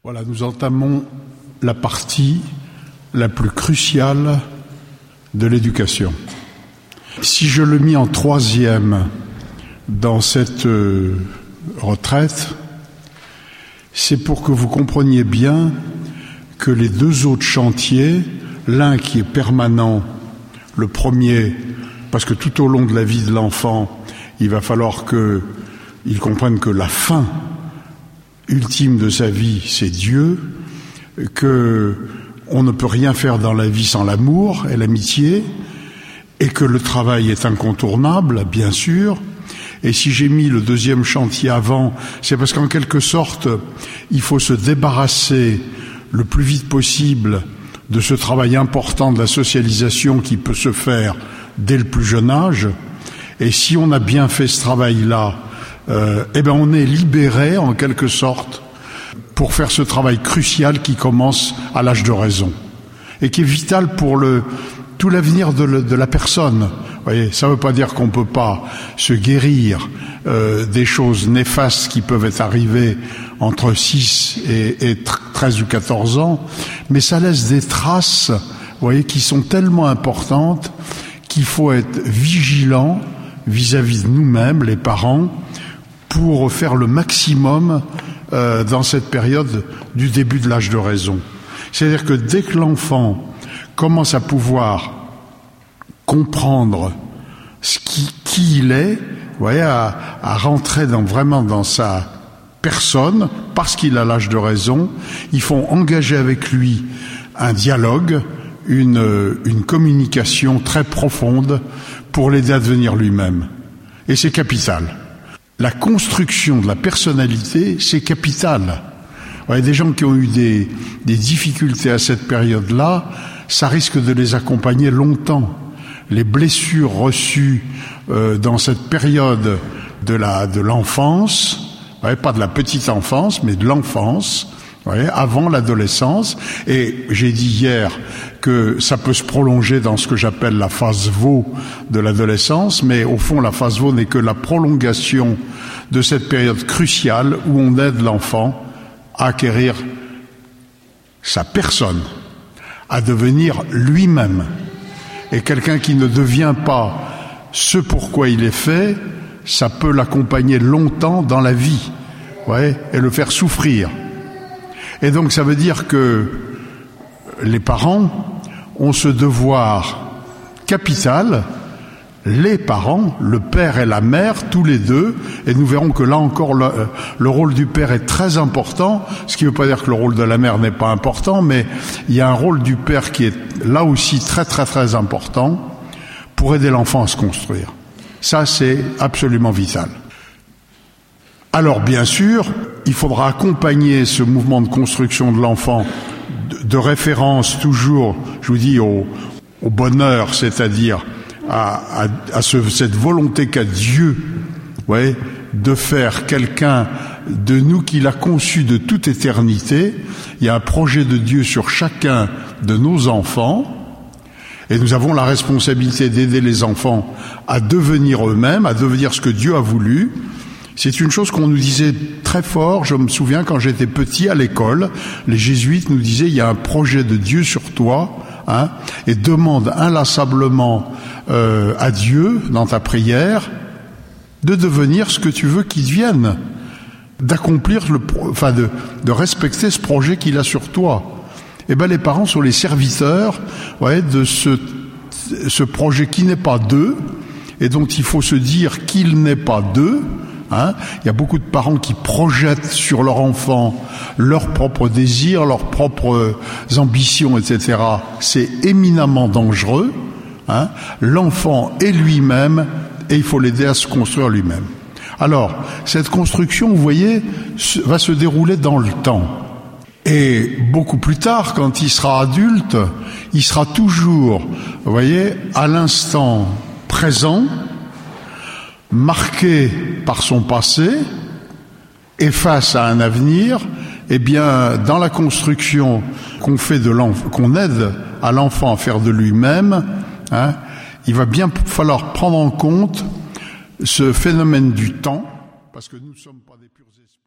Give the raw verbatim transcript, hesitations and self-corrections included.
Voilà, nous entamons la partie la plus cruciale de l'éducation. Si je le mis en troisième dans cette euh, retraite, c'est pour que vous compreniez bien que les deux autres chantiers, l'un qui est permanent, le premier, parce que tout au long de la vie de l'enfant, il va falloir qu'il comprenne que la fin ultime de sa vie, c'est Dieu, que on ne peut rien faire dans la vie sans l'amour et l'amitié, et que le travail est incontournable, bien sûr. Et si j'ai mis le deuxième chantier avant, c'est parce qu'en quelque sorte, il faut se débarrasser le plus vite possible de ce travail important de la socialisation qui peut se faire dès le plus jeune âge. Et si on a bien fait ce travail-là, euh, eh ben on est libéré en quelque sorte pour faire ce travail crucial qui commence à l'âge de raison et qui est vital pour le tout l'avenir de, le, de la personne. Vous voyez, ça ne veut pas dire qu'on ne peut pas se guérir euh, des choses néfastes qui peuvent être arrivées entre six et, et treize ou quatorze ans, mais ça laisse des traces, vous voyez, qui sont tellement importantes qu'il faut être vigilant vis-à-vis de nous-mêmes, les parents, pour faire le maximum euh, dans cette période du début de l'âge de raison. C'est-à-dire que dès que l'enfant commence à pouvoir comprendre ce qui, qui il est, vous voyez, à, à rentrer dans, vraiment dans sa personne, parce qu'il a l'âge de raison, il faut engager avec lui un dialogue, une, une communication très profonde pour l'aider à devenir lui-même. Et c'est capital. La construction de la personnalité, c'est capital. Ouais, des gens qui ont eu des, des difficultés à cette période-là, ça risque de les accompagner longtemps. Les blessures reçues euh, dans cette période de la de l'enfance, ouais, pas de la petite enfance, mais de l'enfance, ouais, avant l'adolescence. Et j'ai dit hier que ça peut se prolonger dans ce que j'appelle la phase V de l'adolescence, mais au fond, la phase V n'est que la prolongation de cette période cruciale où on aide l'enfant à acquérir sa personne, à devenir lui-même. Et quelqu'un qui ne devient pas ce pourquoi il est fait, ça peut l'accompagner longtemps dans la vie, ouais, et le faire souffrir. Et donc ça veut dire que les parents ont ce devoir capital, les parents, le père et la mère, tous les deux, et nous verrons que là encore le, le rôle du père est très important, ce qui ne veut pas dire que le rôle de la mère n'est pas important, mais il y a un rôle du père qui est là aussi très très très important pour aider l'enfant à se construire. Ça, c'est absolument vital. Alors bien sûr, il faudra accompagner ce mouvement de construction de l'enfant de, de référence toujours, je vous dis, au, au bonheur, c'est-à-dire à, à, à ce, cette volonté qu'a Dieu, ouais, de faire quelqu'un de nous qu'il a conçu de toute éternité. Il y a un projet de Dieu sur chacun de nos enfants, et nous avons la responsabilité d'aider les enfants à devenir eux-mêmes, à devenir ce que Dieu a voulu. C'est une chose qu'on nous disait très fort, je me souviens quand j'étais petit à l'école, les jésuites nous disaient, il y a un projet de Dieu sur toi, hein, et demande inlassablement euh, à Dieu, dans ta prière, de devenir ce que tu veux qu'il devienne, d'accomplir le, enfin de, de respecter ce projet qu'il a sur toi. Eh ben les parents sont les serviteurs, ouais, de ce, ce projet qui n'est pas d'eux, et dont il faut se dire qu'il n'est pas d'eux. Hein, il y a beaucoup de parents qui projettent sur leur enfant leurs propres désirs, leurs propres ambitions, et cetera. C'est éminemment dangereux. Hein. L'enfant est lui-même et il faut l'aider à se construire lui-même. Alors, cette construction, vous voyez, va se dérouler dans le temps. Et beaucoup plus tard, quand il sera adulte, il sera toujours, vous voyez, à l'instant présent, marqué par son passé et face à un avenir, eh bien, dans la construction qu'on fait de l'enfant, qu'on aide à l'enfant à faire de lui-même, hein, il va bien falloir prendre en compte ce phénomène du temps, parce que nous ne sommes pas des purs esprits.